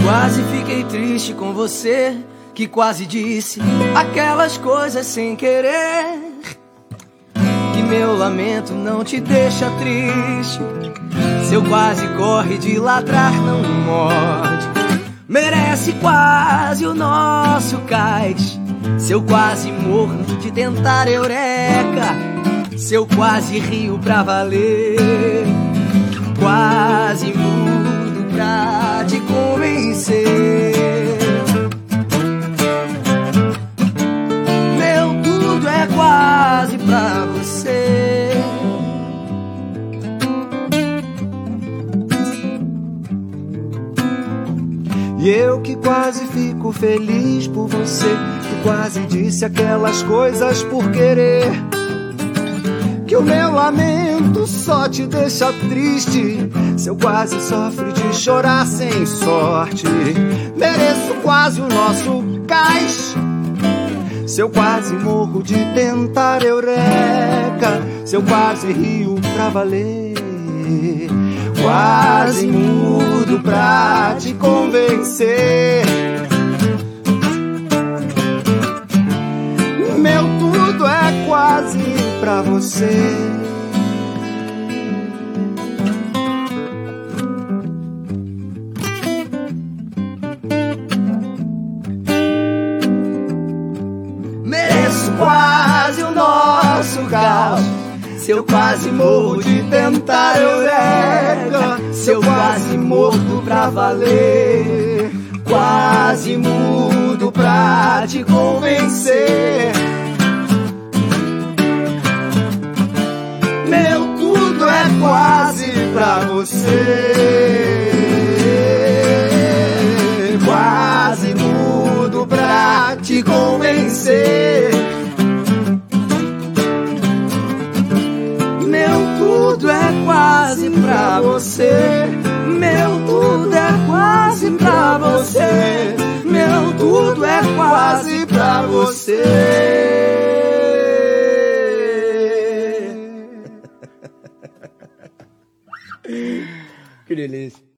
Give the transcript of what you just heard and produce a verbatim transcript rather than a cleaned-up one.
Quase fiquei triste com você, que quase disse aquelas coisas sem querer. Que meu lamento não te deixa triste, seu quase corre de ladrar não morde. Merece quase o nosso cais, seu quase morro de tentar eureka, seu quase rio pra valer. Quase mudo pra te convencer. Meu tudo é quase pra você. E eu que quase fico feliz por você, que quase disse aquelas coisas por querer. Que o meu lamento só te deixa triste, seu quase sofre de chorar sem sorte. Mereço quase o nosso cais, seu quase morro de tentar eureka, seu quase rio pra valer. Quase mudo pra te convencer. Meu tudo é quase pra você. Mereço quase o nosso caos, seu quase morro de tentar eureka, seu quase morto pra valer. Quase mudo pra te convencer. Meu tudo é quase pra você. Quase mudo pra te convencer. Meu tudo é quase pra você. Meu tudo é quase pra você. Meu tudo é quase pra você. Que delícia.